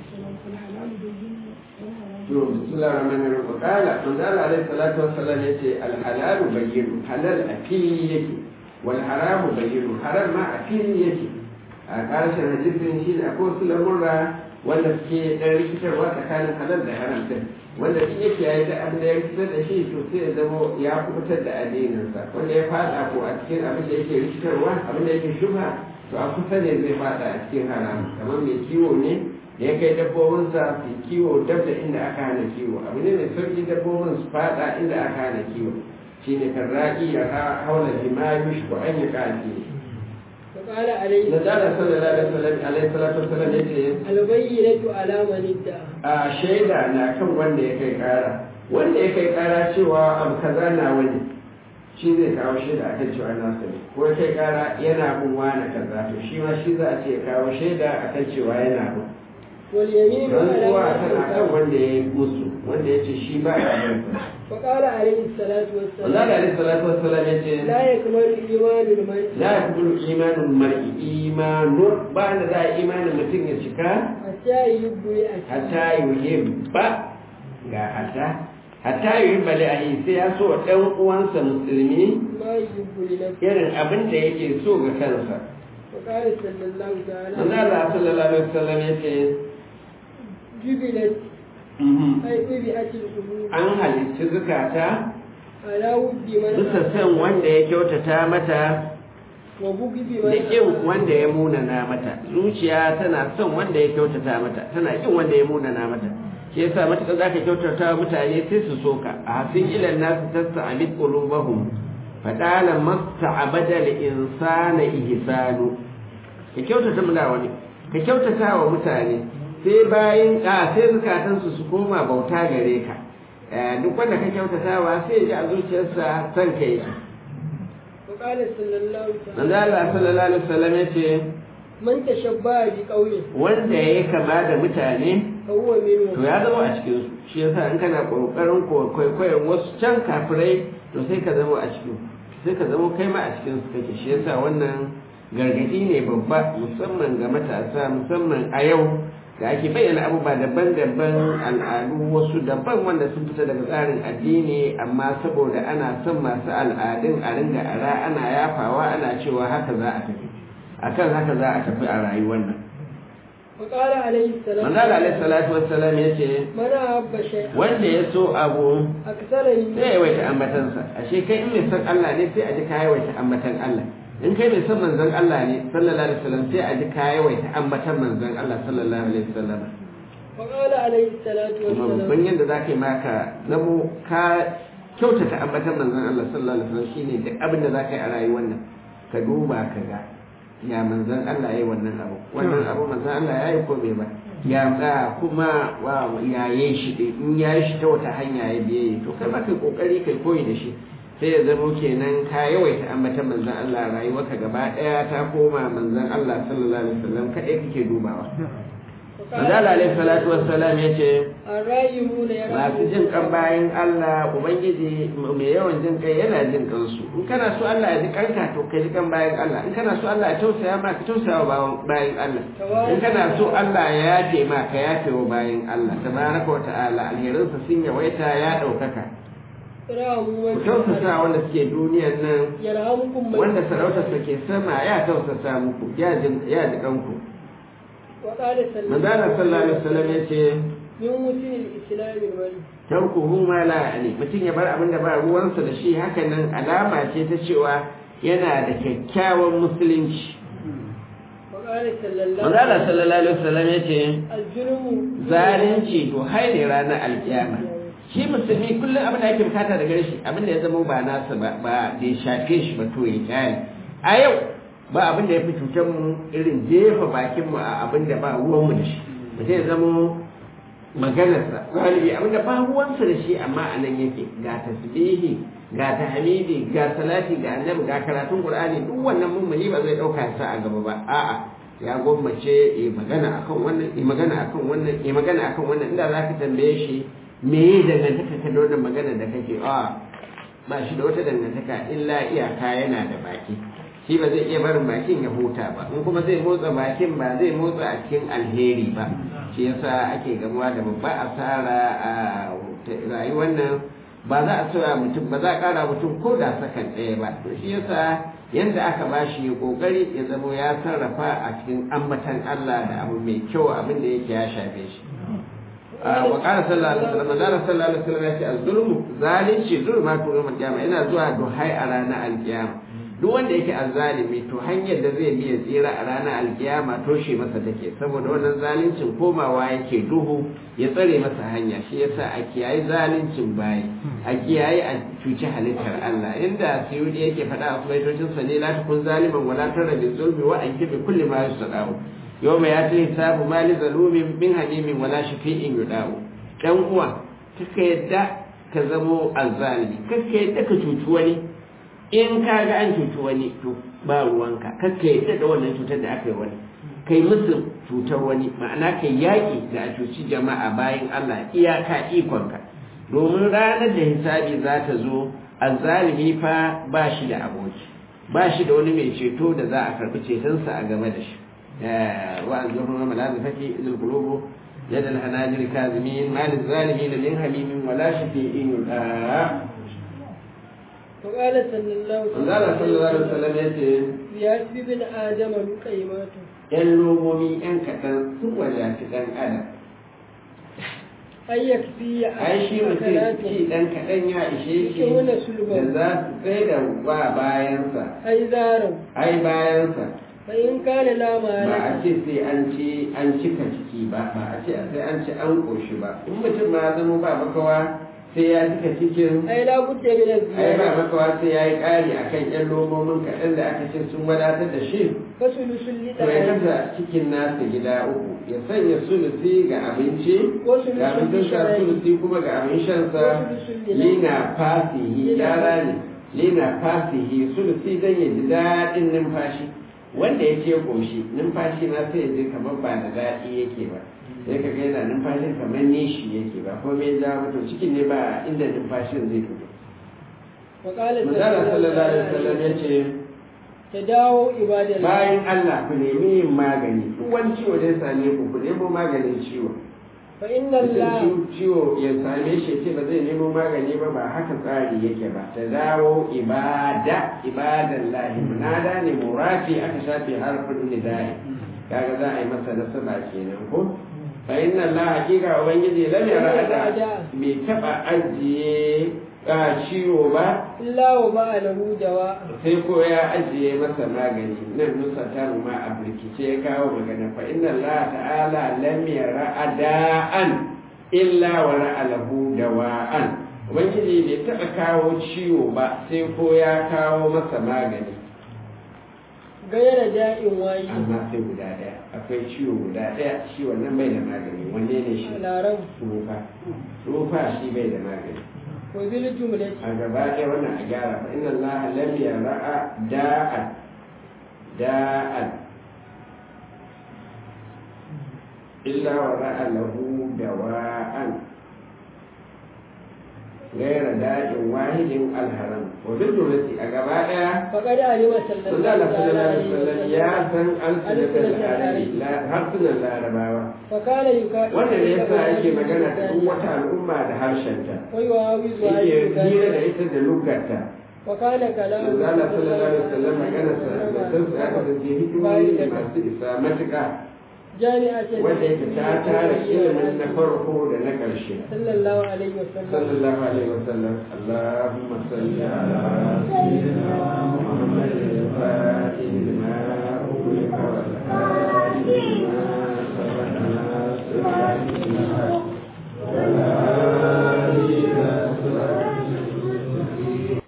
bismillahir rahmanir rahim qala manzo alaihi salatu wassalam yace al halalu bayyin halal a fili yake wal haramu bayyin haram ma a fili yake a karshen hadisin shi da akwai su lamurra wanda suke dan rikitarwa tsakanin halal da haram din wanda shi yake yayi da abin da ya rikitar da shi to sai ya zama ya kubutar da addininsa wanda ya fada ko a cikin abin da yake rikitarwa abin da yake shubha to a kusa ne zai fada a cikin haram kamar mai kiwo ne da ya kai dabbobinsa su kiwo dab da inda aka hana kiwo abu ne mai sauki dabbobin su fada inda aka hana kiwo shi ne kan ra'i ya haula jima'i shi ko an yi ƙafi فقال عليه الصلاة والسلام yace albayyinatu ala man idda a shaida na kan wanda ya kai kara cewa abu kaza na wani shi zai kawo shaida akan cewa na sani ko ya kai kara yana bin wani kaza to shi ma shi za a ce kawo shaida akan cewa yana bin wal yamin rantsuwa tana kan wanda ya yi musu wanda ya ce shi ba a yin فقال عليه الصلاة والسلام Allah alaihi salatu wassalam yace لا يكمل إيمان المرء la yakulu imanul mar'i imanu ba da za imanin mutum ya cika حتى يحب لأخيه hatta yuhibba ga hatta yuhibba li ahi sai ya so dan uwansa musulmi ما يحب لنفسه irin abin da yake so ga kansa وقال صلى الله تعالى Allah sallallahu alaihi wasallam yace جبلت أي طبيعة القلوب an halicci zukata على ود من bisa san wanda ya kyautata mata وبغض da من ƙin wanda ya munana mata zuciya tana son wanda ya kyautata mata tana ƙin wanda ya munana mata shi yasa matuƙa zaka kyautata wa mutane sai su soka a hasin ilan nasu tasta'abid qulubahum fadala masta'abada al-insana ihsanu ka kyautata mu da wani ka kyautata wa mutane sai bayan sai zukatansu su koma bauta gare ka duk wanda ka kyautatawa sai ya ji a zuciyarsa son kai وقال صلى الله manzo تعالى Allah sallallahu alaihi wasallam yace من تشبه بقوم wanda yayi kama da mutane فهو منهم to ya zama a cikin su shi yasa in kana kokarin kwaikwayon wasu can kafirai to sai ka zama a cikin sai ka zama kai ma a cikin su kake shi yasa wannan gargadi ne babba musamman ga matasa musamman a yau da ake bayyana abubuwa daban-daban al'adu wasu daban wanda sun fita daga tsarin addini amma saboda ana son masu al'adun a ringa ara ana yafawa ana cewa haka za a tafi akan haka za a tafi a rayuwar nan وقال عليه السلام manzo alaihi salatu wassalam yace من أحب شيئا wanda ya so abu أكثر من sai ya yawaita ambatansa ashe kai in mai san Allah ne sai a ji ka yawaita ambatan Allah in kai mai san manzon Allah ne sallallahu alaihi wasallam sai a ji ka yawaita ambatan manzon Allah sallallahu alaihi wasallam وقال عليه الصلاة kuma والسلام babban yadda za ka yi maka zamo ka kyautata ambatan manzon Allah sallallahu alaihi wasallam shine duk abin da za ka yi a rayuwar nan ka duba ka ga ya manzon Allah yayi wannan abu manzon Allah yayi ko bai ba ya ba kuma ya yi shi in ya yi shi ta wata hanya ya biye to kai ma kai kokari kai koyi da shi sai ya zama kenan ka yawaita ambatan manzon Allah rayuwarka gaba daya ta koma manzon Allah sallallahu alaihi wasallam kadai kake dubawa manzon Allah alaihi salatu wassalam yace الرايمون masu jin kan bayan Allah ubangiji mai yawan jin kai yana jin kansu in kana so Allah ya ji kanka to ka ji kan bayan Allah in kana so Allah ya tausaya ma ka tausaya wa bayan Allah in kana so Allah ya yafe ma ka yafe wa bayan Allah tabaraka wa ta'ala alherinsa sun yawaita ya daukaka ku tausasa wanda suke duniyar nan يرحمكم من wanda sarautarsa ke sama ya tausasa muku ya ji kanku وقال صلى الله manzana sallallahu alaihi wasallam yace من مسلم الإسلام المرء tarkuhu ma la yani mutum ya bar abin da ba ruwansa da shi haka nan alama ce ta cewa yana da kyakkyawan musulunci وقال صلى الله manzana sallallahu alaihi wasallam yace الظلم zalunci to haine ranar alkiyama shi musulmi kullum abin da ake bukata daga shi abin da ya zama ba nasa ba da ya shafe shi ba to ya kyale a yau ba abin da ya fi cutar mu irin jefa bakin mu a abin da ba ruwan mu da shi mutum ya zama maganarsa galibi abin da ba ruwansa da shi amma a nan yake ga tasbihi ga tahmidi ga salati ga annabi ga karatun qur'ani duk wannan mummuni ba zai dauka sa a gaba ba a'a ya gwammace yi magana akan wannan yi magana akan wannan yi magana akan wannan inda zaka tambaye shi me yi dangantaka ka da wannan magana da kake ba shi da wata dangantaka illa iyaka yana da baki shi ba zai iya barin bakin ya huta ba in kuma zai motsa bakin ba zai motsa a cikin alheri ba shi yasa ake gamuwa da babba asara a rayuwar nan ba za a soya mutum ba za a kara mutum ko da sakan ɗaya ba to shi yasa yanda aka bashi kokari ya zamo ya sarrafa a cikin ambatan Allah da abu mai kyau abin da yake ya shafe shi wa qala sallallahu alaihi wasallam ya ce az-zulmu zalunci zulmatu yawm al-qiyamah yana zuwa duhai a ranar al-qiyama duk wanda yake azzalimi to hanyar da zai biya tsira a ranar alkiyama toshe masa take saboda wannan zaluncin komawa yake duhu ya tsare masa hanya shi yasa a kiyaye zaluncin bayi a kiyaye a cuci halittar Allah inda Suyudi yake faɗa a subaitocin sa ne la takun zaliman wala tarabi zulmi wa anki bi kulli ma yusadahu yawma yati hisabu mali zalumin min hamimin wala shafi'in yudahu dan uwa kaka yadda ka zamo azzalimi kaka yadda ka cuci wani in ka ga an cuci wani to ba ruwanka kakka yadda da wannan cutar da aka yi wani kai musu cutar wani ma'ana kai yaƙi da a cuci jama'a bayan Allah iyaka ikonka domin ranar da hisabi za ta zo azzalimi fa ba shi da aboki ba shi da wani mai ceto da za a karɓi cetonsa a game da shi wa an zuhru na malazifati izul qulubu yad al hanajir kazimin mal zalimin min hamimin wala shafi'in yuda وقال صلى الله عليه وسلم يأتي بن آدم لقيماته ‘yan lomomi ‘yan kaɗan sun wadatu ɗan adam. Ai yakfi ya ai shi mutum ci ɗan kaɗan ya ishe shi da za su tsaye da ba bayansa. Ai zaran. Ai bayansa. Fa in kana la ba a ce sai an cika ciki ba a ce sai an ci an ƙoshi ba in mutum ma zama ba makawa sai ya cika cikin ai la budda min ai ba makawa sai ya yi ƙari a kan ƴan lomomin kaɗan da aka ce sun wadatar da shi fasulusul to ya kasa cikin nasa gida uku ya sanya sulusi ga abinci ga abincinsa sulusi kuma ga abin shansa lina fasihi yara ne lina fasihi sulusi don ya ji daɗin numfashi wanda ya ce ƙoshi numfashi na sai ya ji kamar ba da daɗi yake ba sai ka ga yana numfashin kamar nishi yake ba ko me ja mutu cikin ne ba inda numfashin zai fito Manzala sallallahu alaihi wasallam ya ce ta dawo ibadar bayan Allah ku nemi yin magani duk wani ciwo da ya same ku nemo maganin ciwo fa inna Allah ciwo ya same shi ce ba zai nemo magani ba ba haka tsari yake ba ta dawo ibadallahi munada ne murafi aka shafe harfin nidai kaga za a yi masa nasaba kenan ko fa inna Allah hakika ubangiji lam yarada bai taba ajiye ciwo ba illa wa ba lahu dawa sai ko ya ajiye masa magani nan nusa ta ma a birkice ya kawo magana fa inna Allah ta'ala lam yarada illa wa lahu dawa'an ubangiji bai taba kawo ciwo ba sai ko ya kawo masa magani gaira da'in wayi amma sai guda daya akwai ciwo guda daya shi wannan bai da magani wanne ne shi laran rufa shi bai da magani ko bil jumlati a gaba ɗaya wannan a gyara fa inna allaha lam yara'a da'an illa wa ra'a lahu dawa'an غير داء واحد الحرام وبالجملة أجمعها فقد علم صلى الله عليه وسلم يا سن ألسنة العربي لا هرسنا العرباوة فكان يكاد wannan ne yasa ake magana da duk wata al'umma da harshenta ويعاوز yake hira da ita da lugarta وكان كلام Allah sallallahu alaihi wasallam magana sa da sun aka da hikimomi masu isa matuƙa جامعة wanda yake ta tara ilimin na farko da na ƙarshe صلى الله عليه وسلم صلى الله عليه وسلم اللهم صل على سيدنا محمد